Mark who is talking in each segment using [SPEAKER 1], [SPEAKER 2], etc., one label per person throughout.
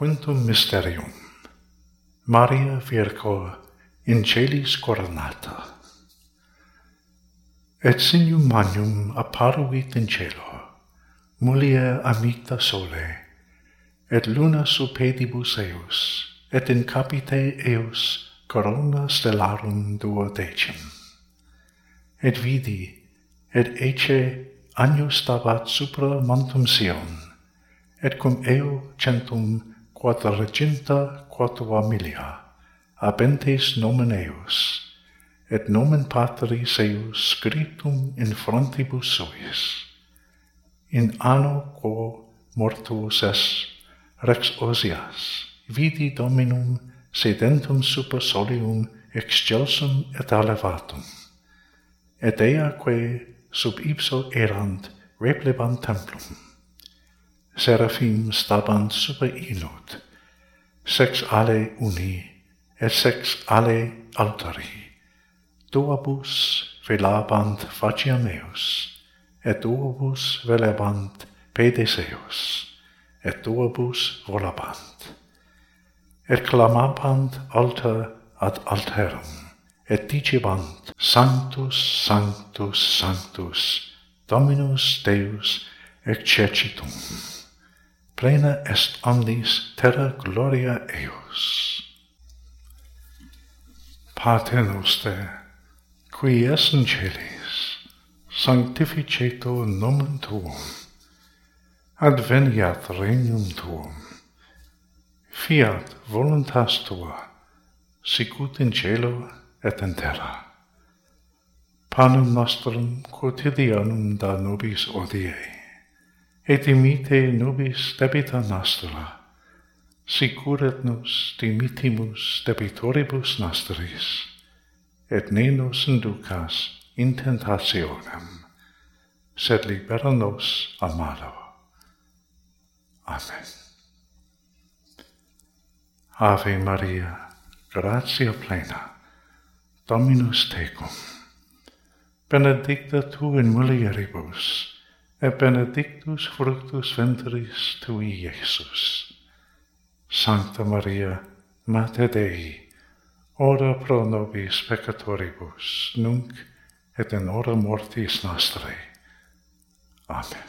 [SPEAKER 1] Quintum Mysterium. Maria Virgo in celis coronata. Et signum magnum apparuit in cielo, mulier amicta sole, et luna supedibus eus, et in capite eus corona stellarum duodecim. Et vidi, et ecce agnus stabat supra montum Sion, et cum eo 144 milia, habentes nomen eus, et nomen Patris eius scriptum in frontibus suis. In anno quo mortuus es Rex Osias, vidi Dominum sedentum super solium excelsum et elevatum, et eaque sub ipso erant replebant templum. Seraphim stabant super illud, sex ale uni, et sex ale altari, duabus velabant faciam eus, et duabus velabant pedes eus, et duabus volabant, et clamabant alter ad alterum, et dicebant, Sanctus, Sanctus, Sanctus, Dominus Deus exercitum, plena est omnis terra gloria eus. Pater noster, qui es in celis, sanctificetur nomen tuum, adveniat regnum tuum, fiat voluntas tua, sicut in cielo et in terra. Panem nostrum quotidianum da nobis hodie, et dimite nobis debita nostra, sicur et nos dimitimus debitoribus nostris, et ne nos inducas in tentationem, sed libera nos a malo. Amen. Ave Maria, gratia plena, Dominus tecum, benedicta tu in mulieribus, et benedictus fructus ventris tui, Iesus. Sancta Maria, Mater Dei, ora pro nobis peccatoribus, nunc et in hora mortis nostrae. Amen.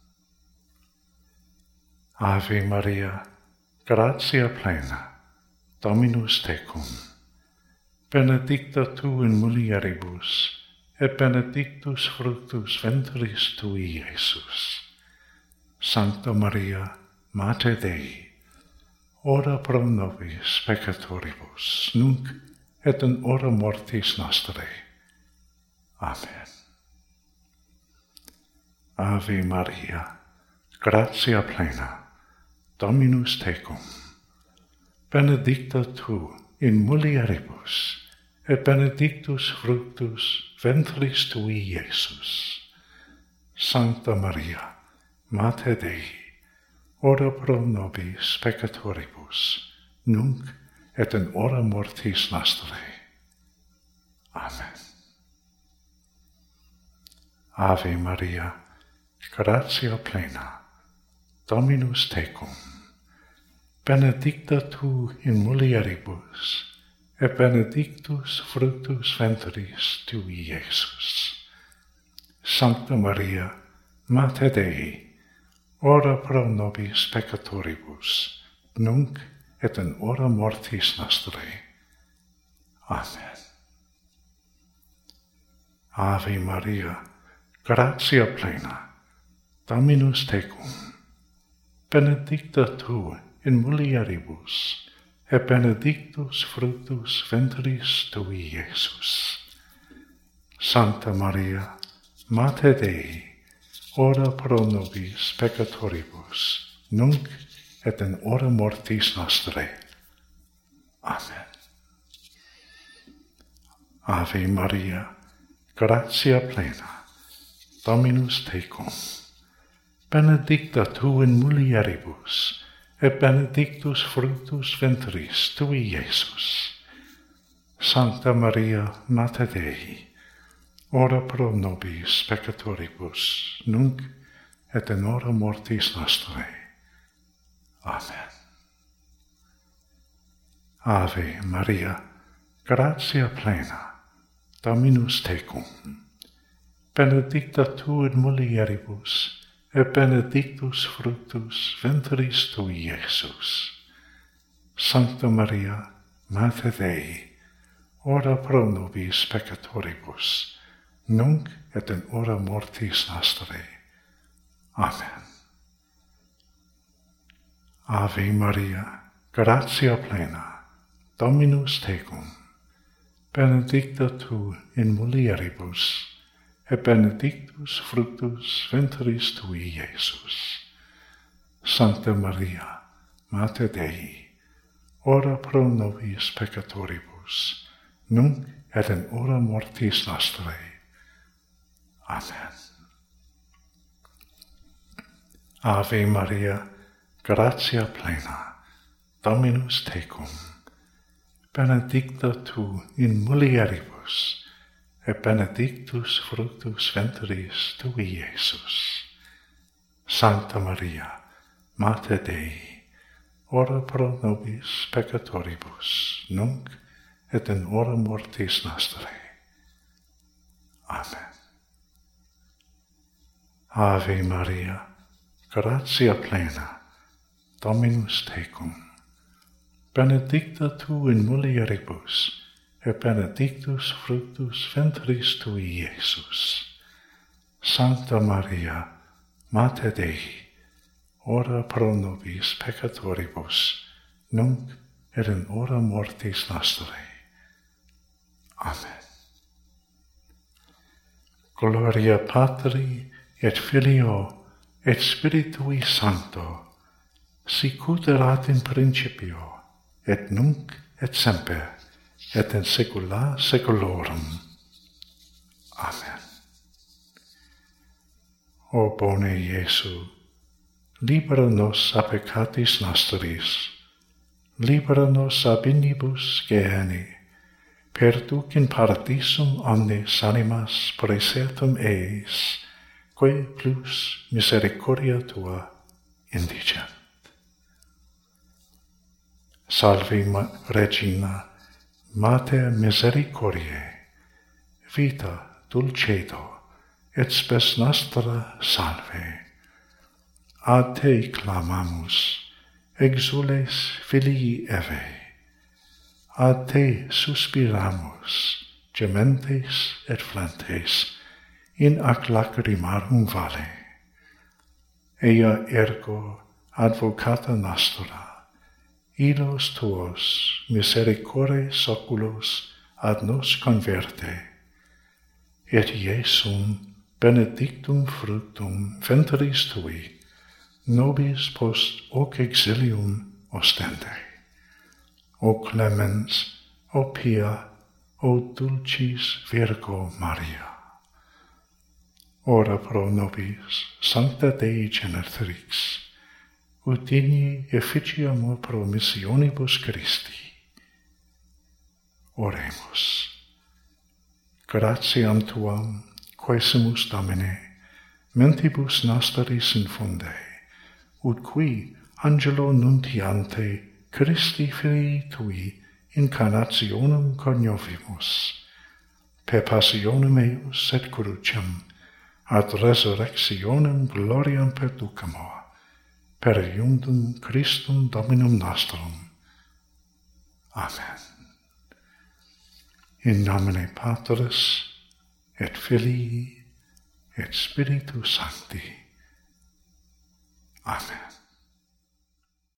[SPEAKER 1] Ave Maria, gratia plena, Dominus tecum, benedicta tu in mulieribus, et benedictus fructus ventris tui, Iesus. Sancta Maria, Mater Dei, ora pro nobis peccatoribus, nunc et in hora mortis nostrae. Amen. Ave Maria, gratia plena, Dominus tecum, benedicta tu in mulieribus, et benedictus fructus ventris tui, Iesus. Sancta Maria, Mater Dei, ora pro nobis peccatoribus, nunc et in hora mortis nostrae. Amen. Ave Maria, gratia plena, Dominus tecum, benedicta tu in mulieribus, et benedictus fructus ventris tui, Iesus. Sancta Maria, Mater Dei, ora pro nobis peccatoribus, nunc et in hora mortis nostrae. Amen. Ave Maria, gratia plena, Dominus tecum, benedicta tu in mulieribus, et benedictus fructus ventris tui, Iesus. Sancta Maria, Mater Dei, ora pro nobis peccatoribus, nunc et in hora mortis nostrae. Amen. Ave Maria, gratia plena, Dominus tecum, benedicta tu in mulieribus, et benedictus fructus ventris tui, Iesus. Sancta Maria, Mater Dei, ora pro nobis peccatoribus, nunc et in hora mortis nostrae. Amen. Ave Maria, gratia plena, Dominus tecum, benedicta tu in mulieribus, et benedictus fructus ventris tui, Iesus. Sancta Maria, Mater Dei, ora pro nobis peccatoribus, nunc et in hora mortis nostrae. Amen. Ave Maria, gratia plena, Dominus tecum, benedicta tu in mulieribus, et benedictus fructus ventris tui, Iesus. Sancta Maria, Mater Dei, ora pro nobis peccatoribus, nunc et in hora mortis nostrae. Amen. Ave Maria, gratia plena, Dominus tecum, benedicta tu in mulieribus, et benedictus fructus ventris tui, Iesus. Sancta Maria, Mater Dei, ora pro nobis peccatoribus, nunc et in hora mortis nostrae. Amen. Ave Maria, gratia plena, Dominus tecum, benedicta tu in mulieribus, et benedictus fructus ventris tui, Iesus. Sancta Maria, Mater Dei, ora pro nobis peccatoribus, nunc et in hora mortis nostrae. Amen. Gloria Patri et Filio et Spiritui Sancto, sicut erat in principio, et nunc et semper, et in saecula saeculorum. Amen. O bone Iesu, libera nos a peccatis nostris, libera nos ab inibus Gehennae, perduc in paradisum omnes animas praesertum eis, quae plus misericordia tua indigent. Salve Regina, Mater misericordiae, vita, dulcedo, et spes nostra salve. Ad te clamamus, exules filii Eve, ad te suspiramus, gementes et flentes, in ac lacrimarum vale. Ea ergo advocata nostra, ilos tuos misericorde oculos ad nos converte, et Iesum benedictum fructum ventris tui, nobis post hoc exilium ostende. O clemens, o pia, o dulcis Virgo Maria. Ora pro nobis, Sancta Dei Genetrix, ut digni efficiamur pro missionibus Christi. Oremus. Gratiam tuam, quesumus Domine, mentibus nostris infunde, ut qui angelo nuntiante Christi Filii tui incarnationem coniovimus, per passionem eius et cruciam, ad resurrectionem gloriam perducamur, per iundum Christum Dominum nostrum. Amen. In nomine Patris, et Filii, et Spiritus Sancti. Amen.